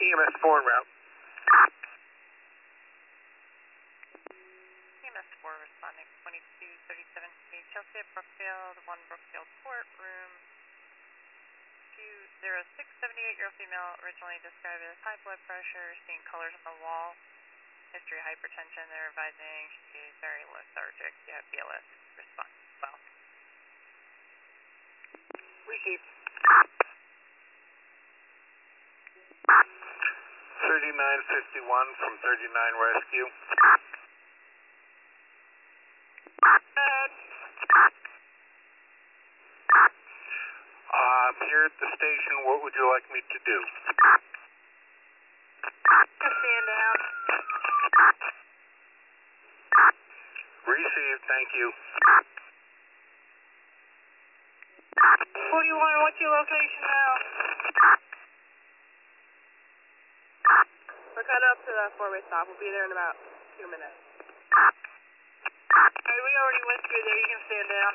EMS 4 en route. EMS 4 responding 2237 Chelsea at Brookfield, 1 Brookfield Court, room 20678, year-old female, originally described as high blood pressure, seeing colors on the wall, history of hypertension. They're advising she's very lethargic. You have BLS response as well. Receive. 3951 from 39 Rescue. I'm here at the station. What would you like me to do? Stand down. Received, thank you. 41, what's your location now? We're cut up to the four-way stop. We'll be there in about 2 minutes. Alright, we already went through there. You can stand down.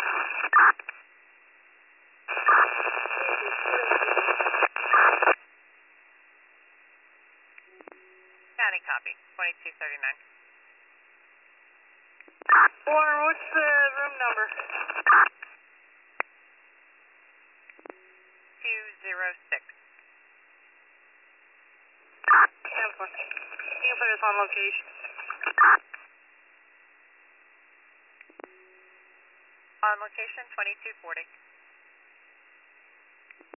County copy, 2239. Warner, what's the room number? 206. You can put us on location. On location, 2240.